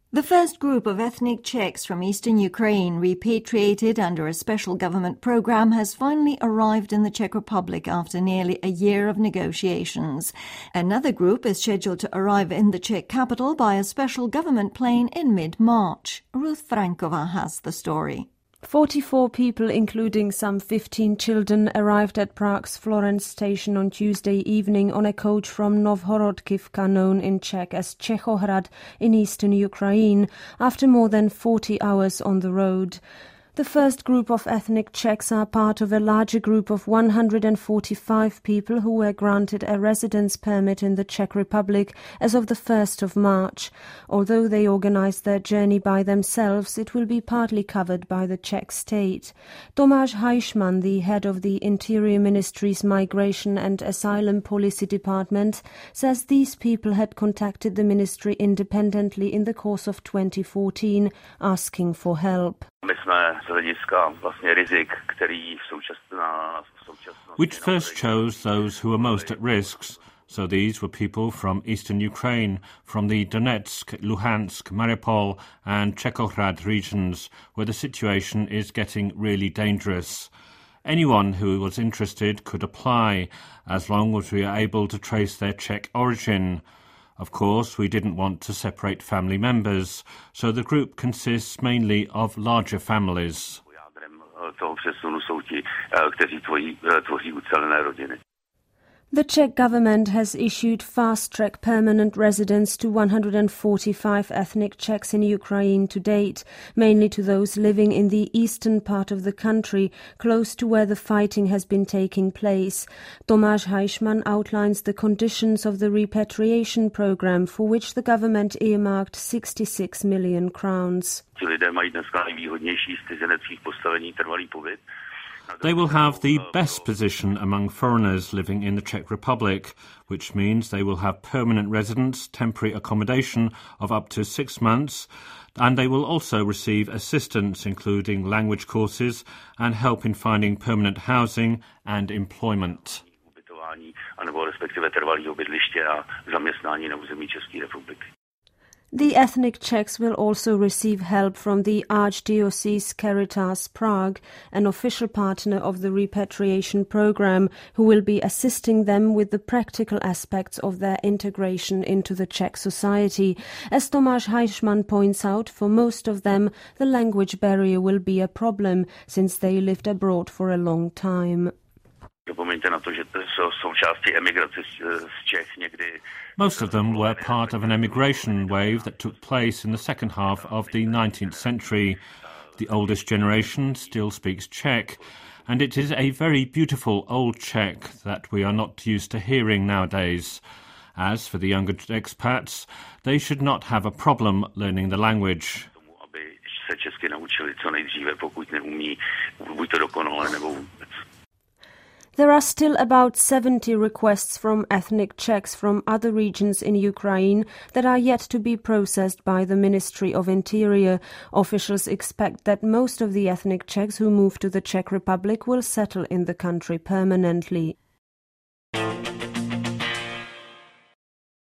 The first group of ethnic Czechs from eastern Ukraine repatriated under a special government program has finally arrived in the Czech Republic after nearly a year of negotiations. Another group is scheduled to arrive in the Czech capital by a special government plane in mid-March. Ruth Frankova has the story. 44 people, including some 15 children, arrived at Prague's Florence station on Tuesday evening on a coach from Novhorodkivka, known in Czech as Čechohrad, in eastern Ukraine, after more than 40 hours on the road. The first group of ethnic Czechs are part of a larger group of 145 people who were granted a residence permit in the Czech Republic as of the 1st of March. Although they organized their journey by themselves, it will be partly covered by the Czech state. Tomáš Hajšman, the head of the Interior Ministry's Migration and Asylum Policy Department, says these people had contacted the ministry independently in the course of 2014, asking for help. Which first chose those who were most at risks. So these were people from eastern Ukraine, from the Donetsk, Luhansk, Mariupol and Čechohrad regions, where the situation is getting really dangerous. Anyone who was interested could apply, as long as we are able to trace their Czech origin. Of course, we didn't want to separate family members, so the group consists mainly of larger families. The Czech government has issued fast-track permanent residence to 145 ethnic Czechs in Ukraine to date, mainly to those living in the eastern part of the country, close to where the fighting has been taking place. Tomáš Hajšman outlines the conditions of the repatriation program, for which the government earmarked 66 million crowns. They will have the best position among foreigners living in the Czech Republic, which means they will have permanent residence, temporary accommodation of up to 6 months, and they will also receive assistance, including language courses and help in finding permanent housing and employment. The ethnic Czechs will also receive help from the Archdiocese Caritas Prague, an official partner of the repatriation program, who will be assisting them with the practical aspects of their integration into the Czech society. As Tomáš Hajšman points out, for most of them, the language barrier will be a problem, since they lived abroad for a long time. Most of them were part of an emigration wave that took place in the second half of the 19th century. The oldest generation still speaks Czech, and it is a very beautiful old Czech that we are not used to hearing nowadays. As for the younger expats, they should not have a problem learning the language. There are still about 70 requests from ethnic Czechs from other regions in Ukraine that are yet to be processed by the Ministry of Interior. Officials expect that most of the ethnic Czechs who move to the Czech Republic will settle in the country permanently.